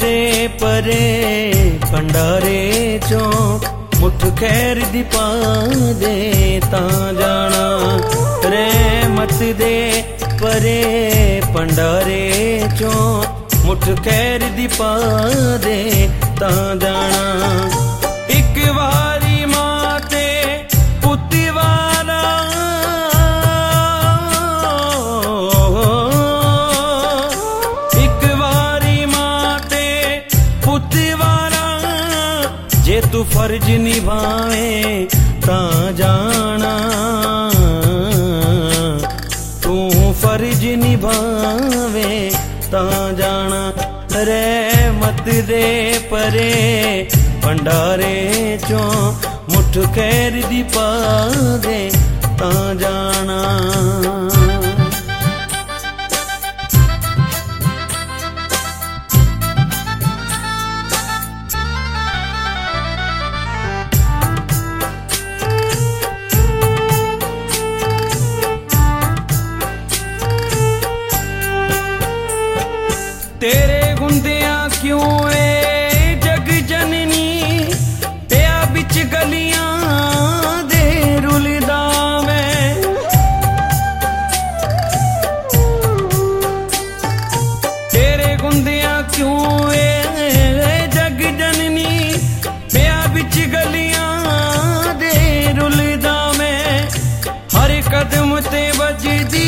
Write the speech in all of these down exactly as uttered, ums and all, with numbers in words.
दे परे भंडारे चों मुठ खैर दी पा दे तां जाना। रहमत दे परे भंडारे चों मुठ खैर दी पा दे तां जाना। एक वारी मां ते पुत वाला एक वारी मां ते पुत वाला जे तू फर्ज निभावे तां जाना। तू फर्ज निभावे तां जाना। रहमत दे परे भंडारे चों मुठ खैर दी पा दे तां जाना। तेरे गुंदिया क्यों ए जग जननी पिया बिच गलियां दे रुलदा मैं। तेरे गुंदिया क्यों ए जग जननी पिया बिच गलियां दे रुलदा मैं। हर कदम ते बजदी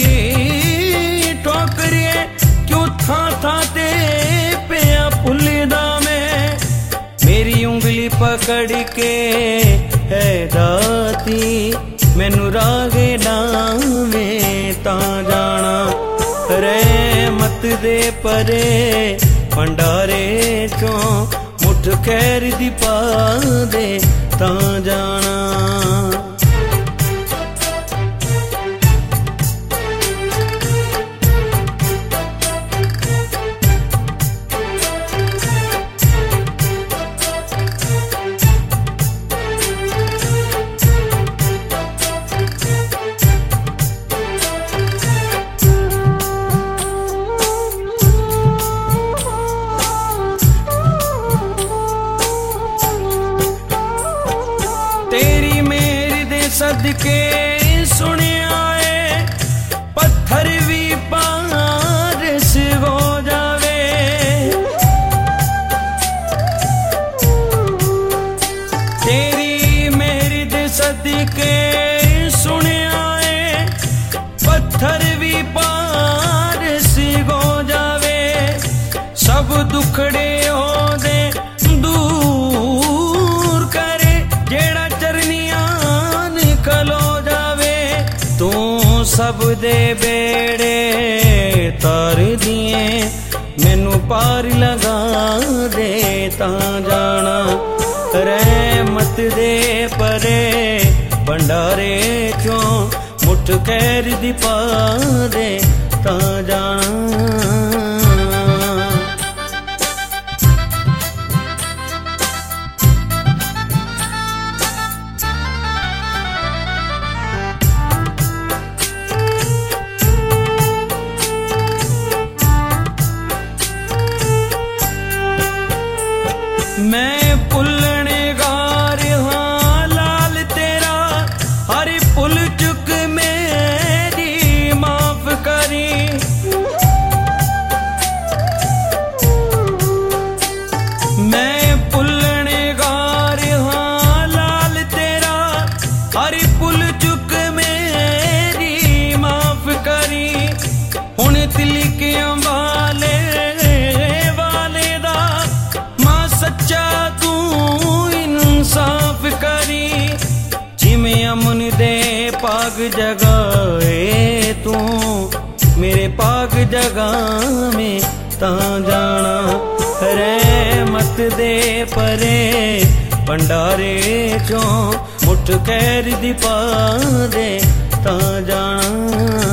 ठोकरिए था था ते पिया पुलदा मैं। मेरी उंगली पकड़ के है दाती मैनू रागे लावे तां जाना। रहमत दे परे भंडारे चों मुठ खैर दी पा दे तां जाना। तेरी मेरी दे सदके सुनिया है पत्थर भी पारस हो जावे। तेरी मेरी दे सदके सुनिया है पत्थर भी पारस हो जावे। सब दुखड़े हो दे दूर करे जेड़ा निकलो जावे। तू सब दे बेड़े तार दिए मैनू पार लगा दे तां जाना। रहमत दे परे भंडारे चों मुठ खैर दी पा दे तां जाना। मैं पुलने गार हाँ लाल तेरा हर पुल चुक मेरी माफ करी। मैं पुलने गार हाँ लाल तेरा हर पुल चुक मेरी माफ करी। हुण तिलकियां वाले वाले दा मां सच्चा तू इंसाफ करी। जिमें अमन दे पाग जगाए तू मेरे पाग जगह में तां जाना। रहमत दे परे भंडारे चों मुठ खैर दी पा दे तां जाना।